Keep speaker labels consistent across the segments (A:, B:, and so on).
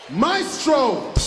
A: Maestro.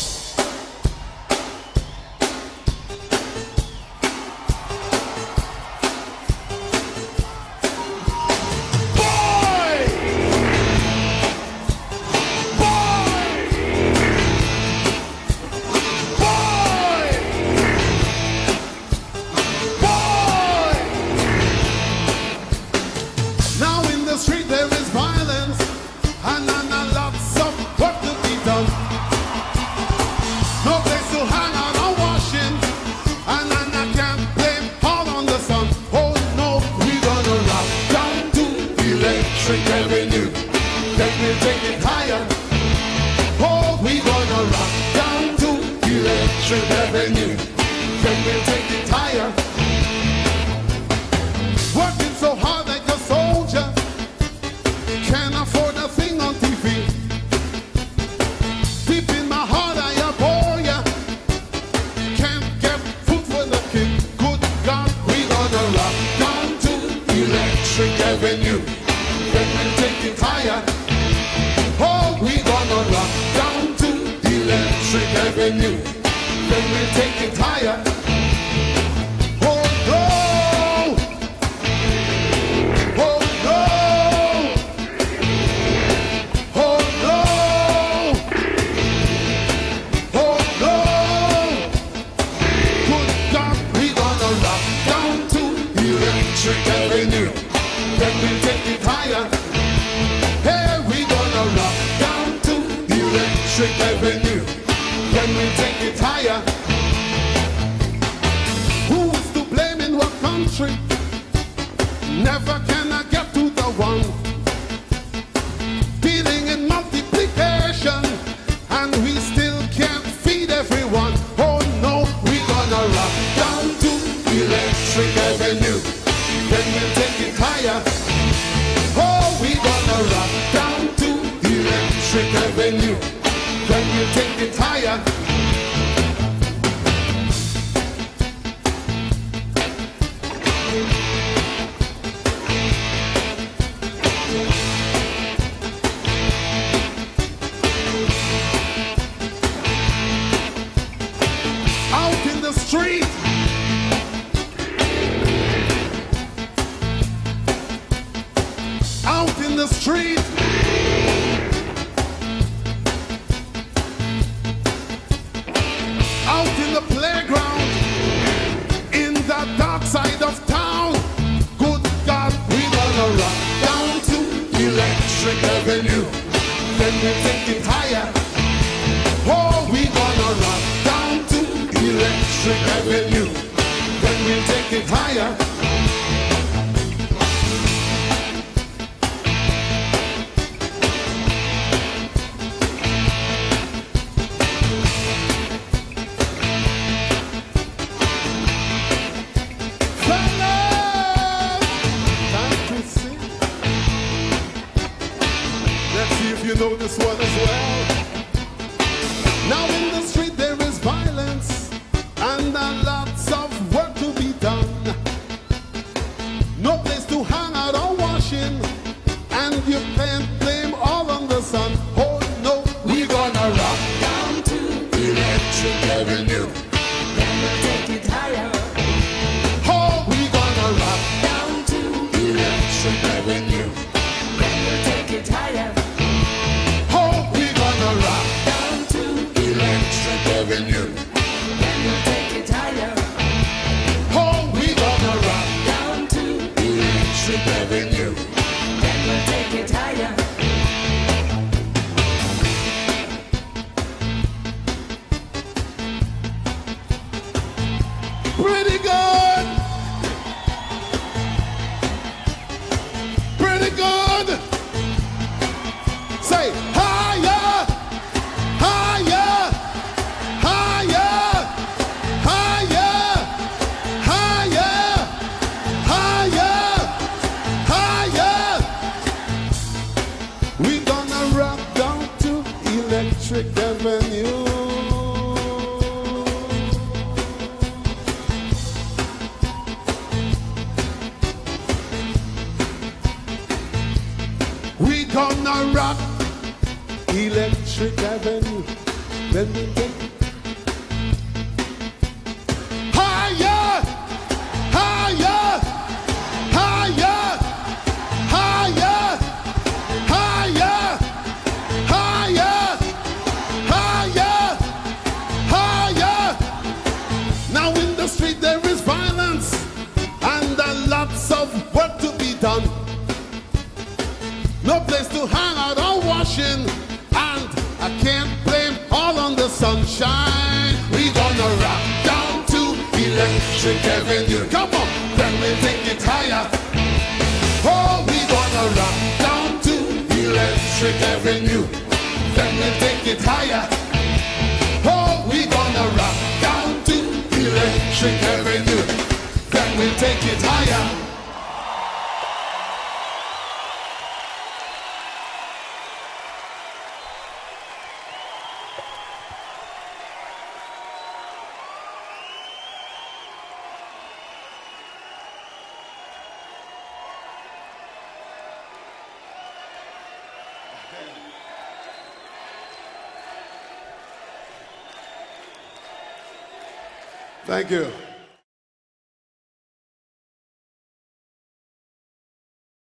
A: Electric Avenue. Then we take higher, higher, higher, higher, higher, higher, higher, higher. Now in the street there is violence and lots of work to be done. No place to hang out or washing, and I can't blame all on the sunshine. We gonna rock down to Electric Avenue. Come on, then we take it higher. Oh, we gonna rock down to Electric Avenue. Then we take it higher. Oh, we gonna rock down to Electric Avenue. Then we take it higher. Thank you.